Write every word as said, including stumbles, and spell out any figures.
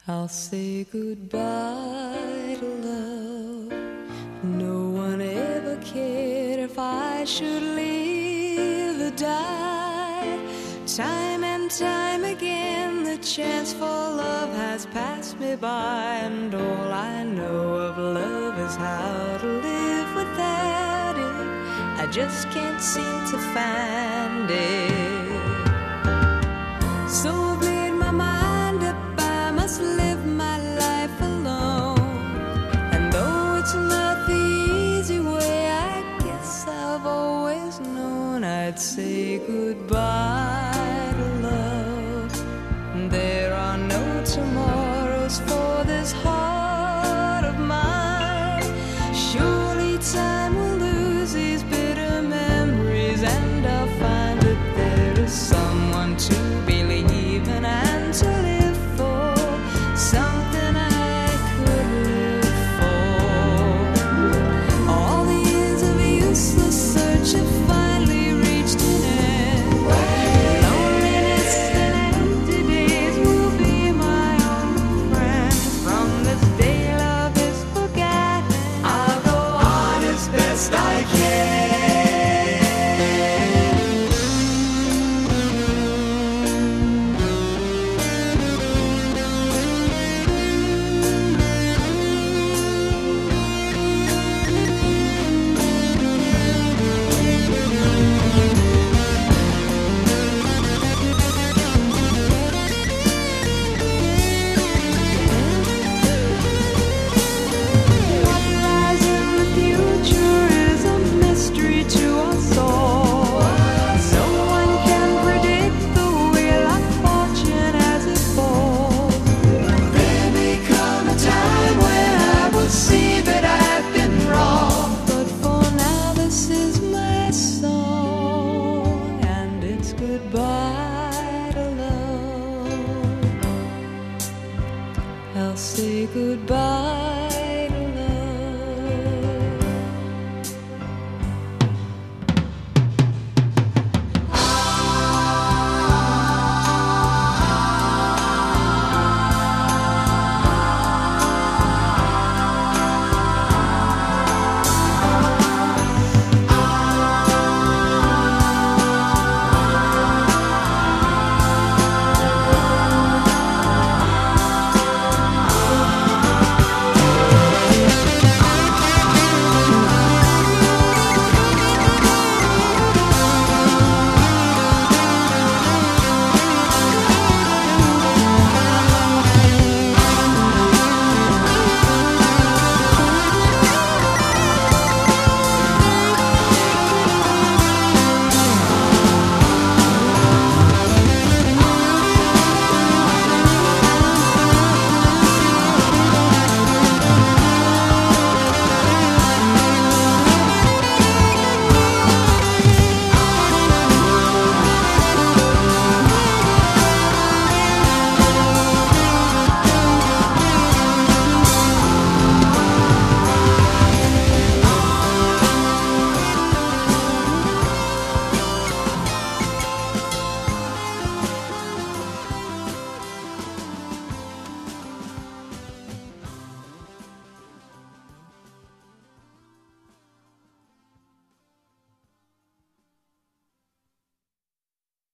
I'll say goodbye to love. No one ever cared if I should live or die. Time and time again the chance for love has passed me by, and all I know of love is how to live without it. I just can't seem to find it. So I've made my mind up, I must live my life alone. And though it's not the easy way, I guess I've always known I'd say goodbye to love. There are no tomorrows for this heart of mine. Surely time will lose these bitter memories, and I'll find that there is someone to believe in and to live for, something I could live for. All the years of useless search have finally reached an end. Loneliness and empty days will be my only friends. From this day love is forgotten, I'll go on as best I can. What lies in the future is a mystery to us all. No one can predict the wheel of fortune as it falls. There may come a time when I will see that I've been wrong, but for now this is my song, and it's goodbye to love. I'll say goodbye